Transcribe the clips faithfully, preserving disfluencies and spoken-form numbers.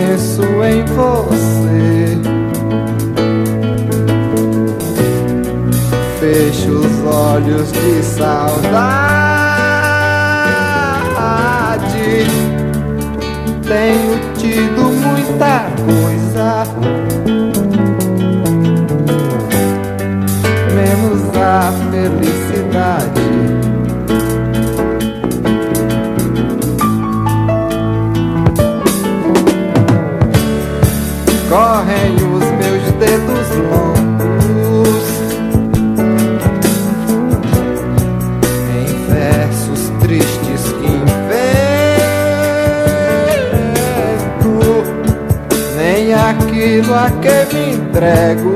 penso em você. Fecho os olhos de saudade. Tenho tido muita coisa, menos a felicidade. Correm os meus dedos longos em versos tristes que invento, nem aquilo a que me entrego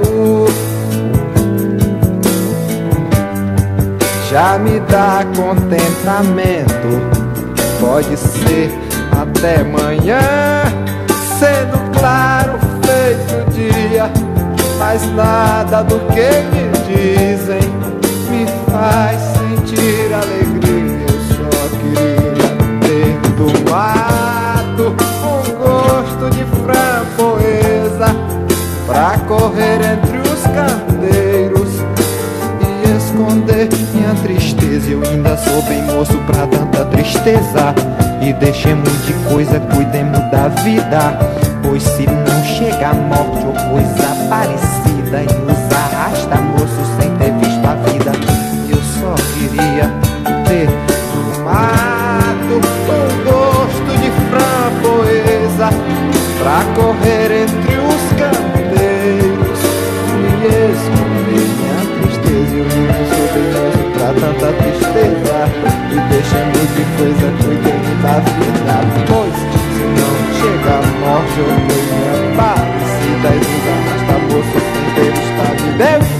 já me dá contentamento. Pode ser até amanhã, sendo claro feito dia, mas nada do que me dizem me faz sentir alegria. Eu só queria ter tomado um gosto de framboesa pra correr entre os canteiros e esconder minha tristeza. Eu ainda sou bem moço pra tanta tristeza. E deixemos de coisa, cuidemos da vida, pois se não chega a morte ou coisa parecida e nos arrasta, moço, sem ter visto a vida. Eu só queria ter tomado um gosto de framboesa pra correr entre os canteiros e esconder minha tristeza. Eu não sou bem moço pra tanta tristeza. E deixemos de coisa, cuidemos da vida, pois se não chega a morte ou coisa parecida e nos arrasta, moço, sem ter visto a vida.